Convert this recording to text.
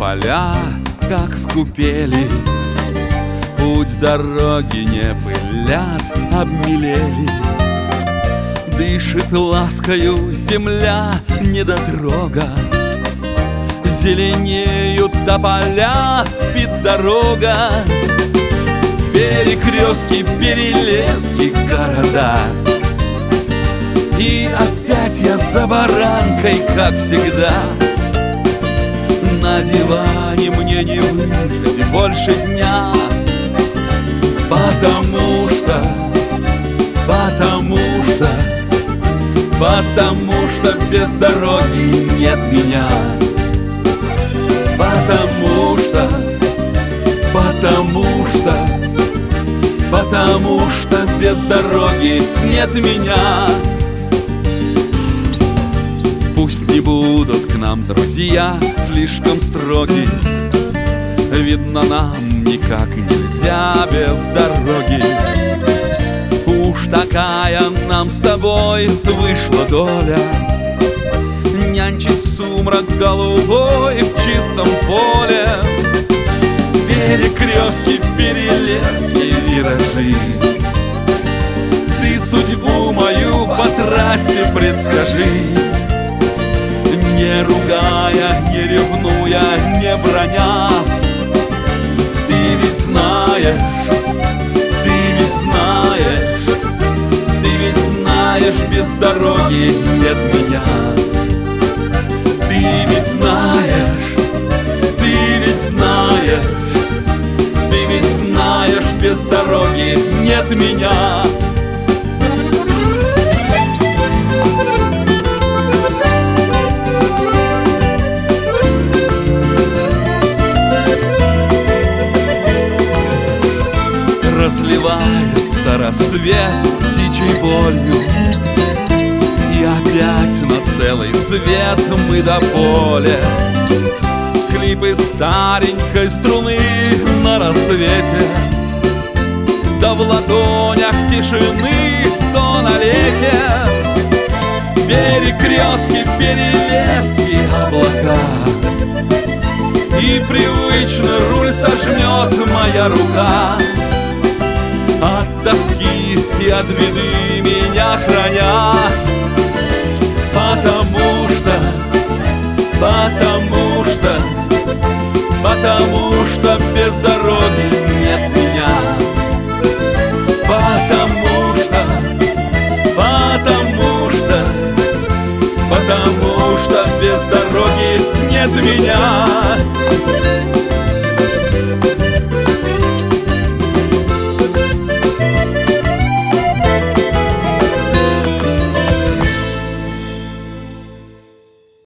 тополя, как в купели. Путь с дороги не пылят, обмелели. Дышит ласкою земля недотрога. Зеленеют тополя, спит дорога. Перекрестки, перелески, города. И опять я за баранкой, как всегда. На диване мне не выжить больше дня. Потому что без дороги нет меня. Потому что без дороги нет меня. Пусть не будут к нам друзья слишком строги. Видно, нам никак нельзя без дороги. Уж такая нам с тобой вышла доля. Нянчить сумрак голубой в чистом поле. Перекрестки, перелески, виражи. Ты судьбу мою по трассе предскажи. Не ругая, не ревнуя, не броня. Ты ведь знаешь, без дороги нет меня. Ты ведь знаешь, без дороги нет меня. Разливается рассвет птичьей болью. И опять на целый свет мы до поля. Всхлипы старенькой струны на рассвете. Да в ладонях тишины сон о лете. Перекрестки, перелески, облака. И привычно руль сожмет моя рука. От тоски и от беды меня храня. Потому что без дороги нет меня. Потому что без дороги нет меня.